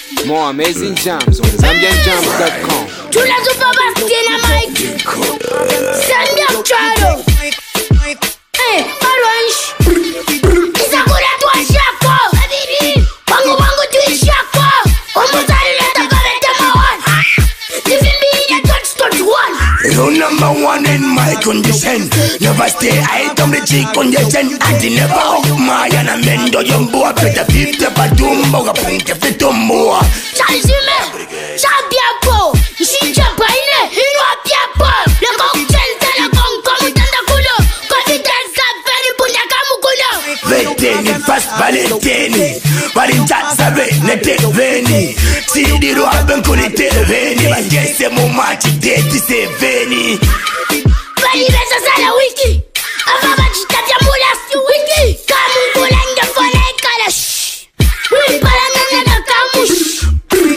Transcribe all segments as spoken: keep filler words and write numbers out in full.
More amazing jams on Zambian Jams dot com. Tula super bastina Mike. Zambian Charo. Hey, Orange. Isakura tu ashako. Wangu wangu tu ishako. Omuzari leta kavete mawan. Living me in a touch touch one. You're number one in my condition. Never stay high on the cheek condition. I did never up my and a mendo yumbo. I bet a fifty patumbo. I point a fitumbo. Chalzime, Chabiapo. Shinja Paine, Hino Piapo. Le Conchente, le Concomu Tandaculo. Confidence of very Punakamukulo. Veteni, fast Valentini. Valentat Sabe, Nete Veni. See the Robin Kunite Veni. I guess the Momati Deti Se Veni. Vali Vesa Sala Wiki. Avava Chitatia Mulas Wiki. Kamukulanga Fonekala. Shh. We Palananga Kamush.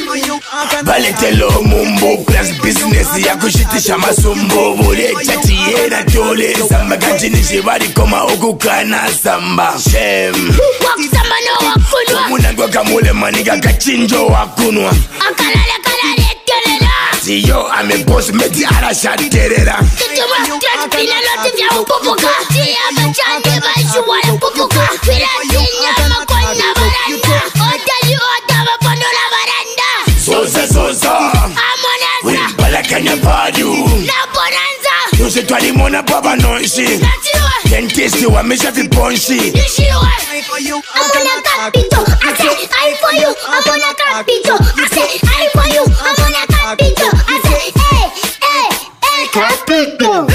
Valetelo mumbo plus business yakushitisha masumbo bule chatiera tole samba kachini shibari koma ukukana samba shem Wakisamba no wakunwa Munangwa kamule maniga kachinjo wakunwa Akalale kalale telela Siyo ame boss meti arasha terera Kituma stretch pina loti vya upupuka Siya bachande baishu wale upupuka Pila sinya makona baranda Otali otava pondo la baranda Sosa sosa Amoneza Wimpala kanya padu Na bonanza Yose twali mona baba nonshi Natiwa Kentesti wa mesha viponshi Nishiwa Amona kapito I say I for you Amona kapito I say I for you Amona kapito I say hey hey hey kapito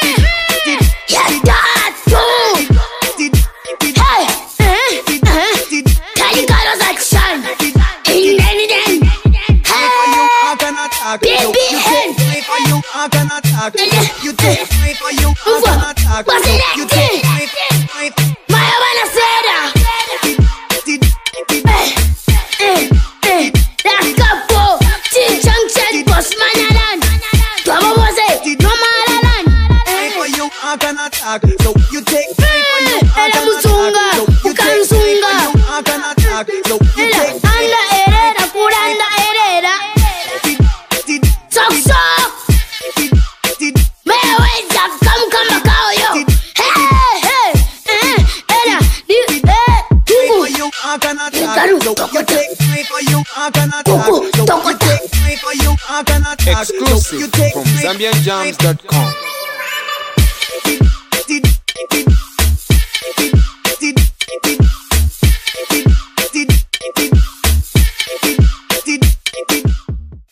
Yes that's true Hey eh eh Kali Carlos action In any day Hey Baby hen You take What's the next thing? Maya wanna say that Eh, eh, that's couple T-Chunk check boss manalan Tuamo bose, no malalan Eh, ele musunga, ukansunga Ele anda herera, kuranda herera Sok sok Meweza kamu kama kao yo Hey, hey, eh, era, ni, eh, tuku Nikaru, tokota Kuku, tokota Exclusive from Zambian Jams dot com.